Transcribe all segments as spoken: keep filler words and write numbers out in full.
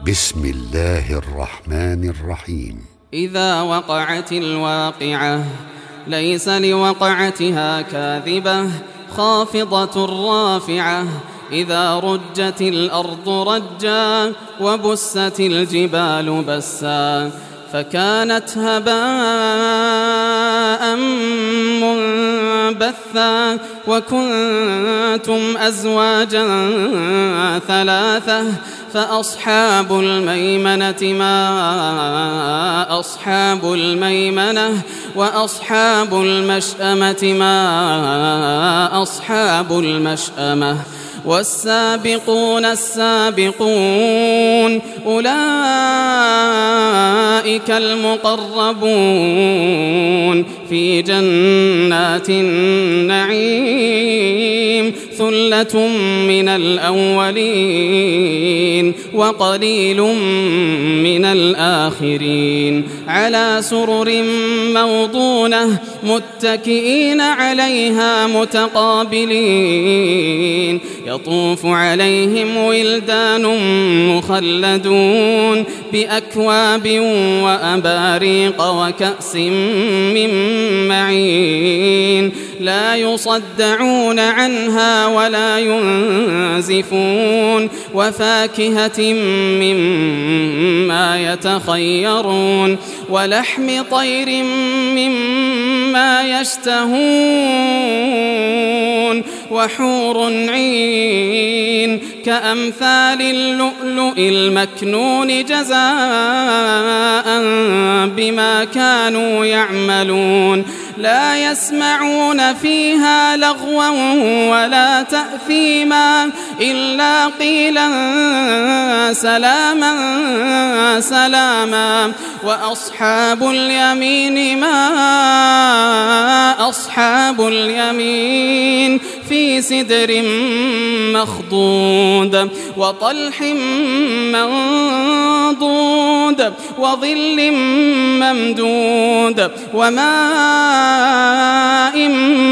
بسم الله الرحمن الرحيم. إذا وقعت الواقعة ليس لوقعتها كاذبة خافضة رافعة إذا رجت الأرض رجا وبست الجبال بسا فكانت هباء منبثا وكنتم أزواجا ثلاثة فأصحاب الميمنة ما أصحاب الميمنة وأصحاب المشأمة ما أصحاب المشأمة والسابقون السابقون أولئك المقربون في جنات النعيم ثلة من الأولين وقليل من الآخرين على سرر موضونة متكئين عليها متقابلين يطوف عليهم ولدان مخلدون بأكواب وأباريق وكأس من معين لا يصدعون عنها ولا ينزفون وفاكهة مما يتخيرون ولحم طير مما يشتهون وحور عين كأمثال اللؤلؤ المكنون جزاء بما كانوا يعملون لا يسمعون فيها لغوا ولا تأثيما إلا قيلا سلاما سلاما وأصحاب اليمين ما أصحاب اليمين في سدر مخضود وطلح منضود وظل ممدود وماء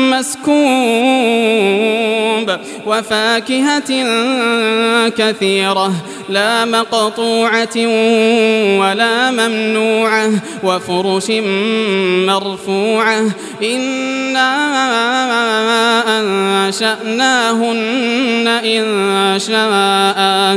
مسكوب وفاكهة كثيرة لا مقطوعة ولا ممنوعة وفرش مرفوعة إنا أنشأناهن إن شاء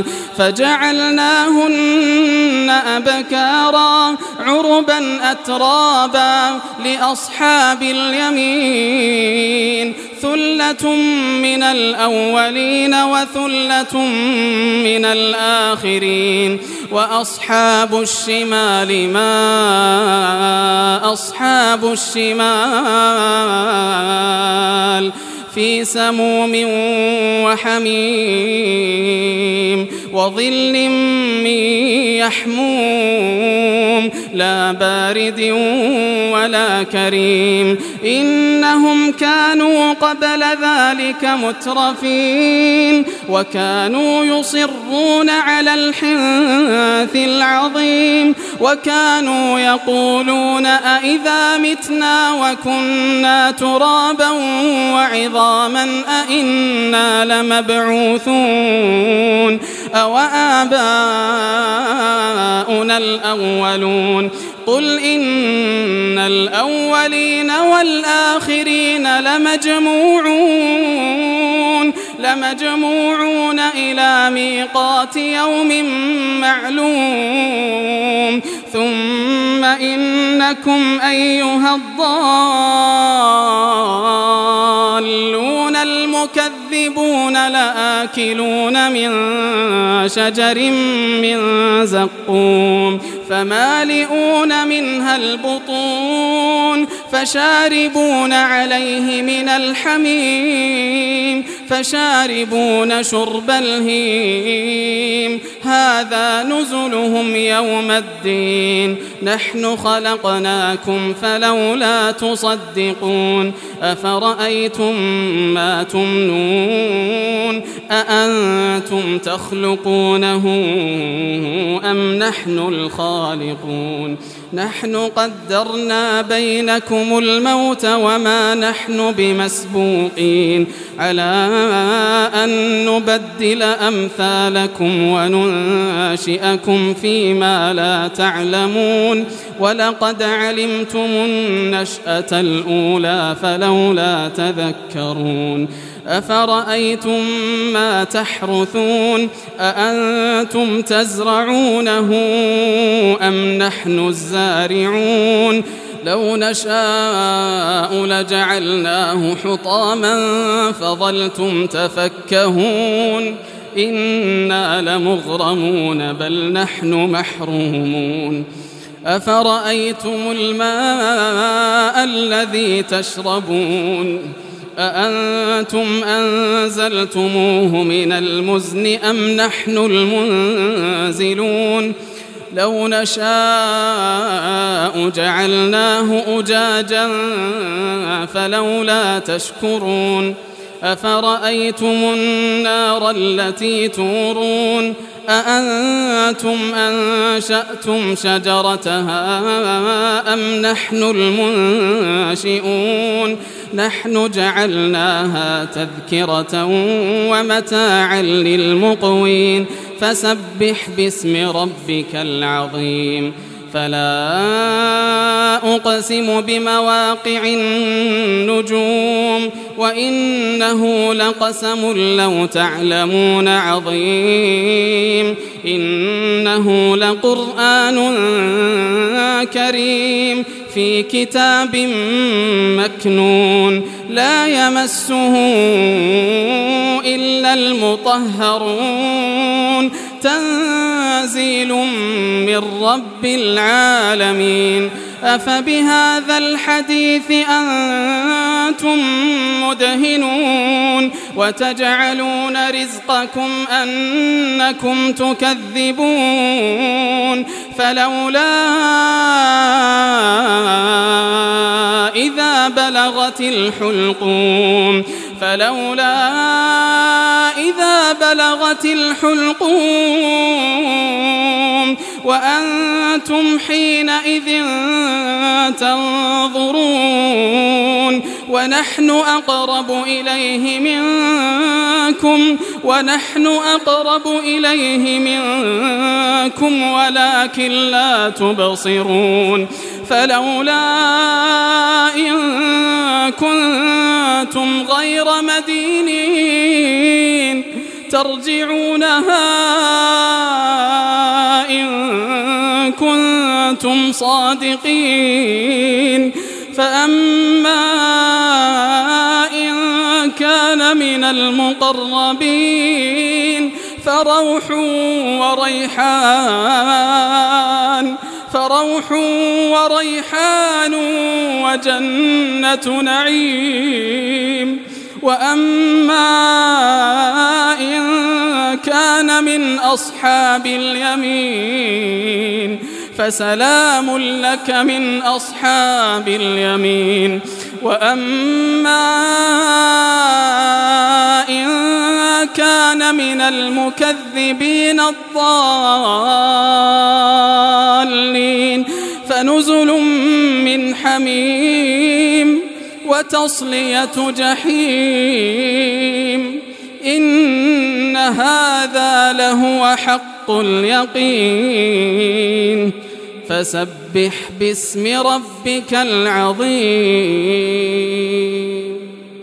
فجعلناهن أبكارا عربا أترابا لأصحاب اليمين ثلة من الأولين وثلة من الآخرين وأصحاب الشمال ما أصحاب الشمال في سموم وحميم وظل من يحموم لا بارد ولا كريم إنهم كانوا قبل ذلك مترفين وكانوا يصرون على الحنث العظيم وكانوا يقولون أئذا متنا وكنا ترابا وعظاما أئنا لمبعوثون أو آباؤنا الأولون قل إن الأولين والآخرين لمجموعون لمجموعون إلى ميقات يوم معلوم ثم إنكم أيها الضالون المكذبون لآكلون من شجر من زقوم فمالئون منها البطون فشاربون عليه من الحميم فشاربون شرب الهيم هذا نزلهم يوم الدين نحن خلقناكم فلولا تصدقون أفرأيتم ما تمنون أأنتم تخلقونه أم نحن الخالقون نحن قدرنا بينكم الموت وما نحن بمسبوقين على أن نبدل أمثالكم وننشئكم فيما لا تعلمون ولقد علمتم النشأة الأولى فلولا تذكرون أفرأيتم ما تحرثون أأنتم تزرعونه أم نحن الزارعون لو نشاء لجعلناه حطاما فظلتم تفكهون إنا لمغرمون بل نحن محرومون أفرأيتم الماء الذي تشربون أأنتم أنزلتموه من المزن أم نحن المنزلون لو نشاء جعلناه أجاجا فلولا تشكرون أفرأيتم النار التي تورون أأنتم أنشأتم شجرتها أم نحن المنشئون نحن جعلناها تذكرة ومتاعا للمقوين فسبح باسم ربك العظيم فلا أقسم بمواقع النجوم وإنه لقسم لو تعلمون عظيم إنه لقرآن كريم في كتاب مكنون لا يمسه إلا المطهرون تنزيل من رب العالمين أفبهذا الحديث أنتم مدهنون وتجعلون رزقكم أنكم تكذبون فلولا إذا بلغت الحلقوم فلولا إذا بلغت الحلقوم وأنتم حينئذ تنظرون ونحن أقرب إليه منكم ونحن أقرب إليه منكم ولكن لا تبصرون فلولا إن كنتم غير مدينين ترجعونها إن كنتم صادقين فأما إن كان من المقربين فروح وريحان فروح وريحان وجنة نعيم وأما إن كان من أصحاب اليمين فسلام لك من أصحاب اليمين وأما إن كان من المكذبين الضالين فنزل من حميم وتصلية جحيم إن هذا لهو حق اليقين فسبح باسم ربك العظيم.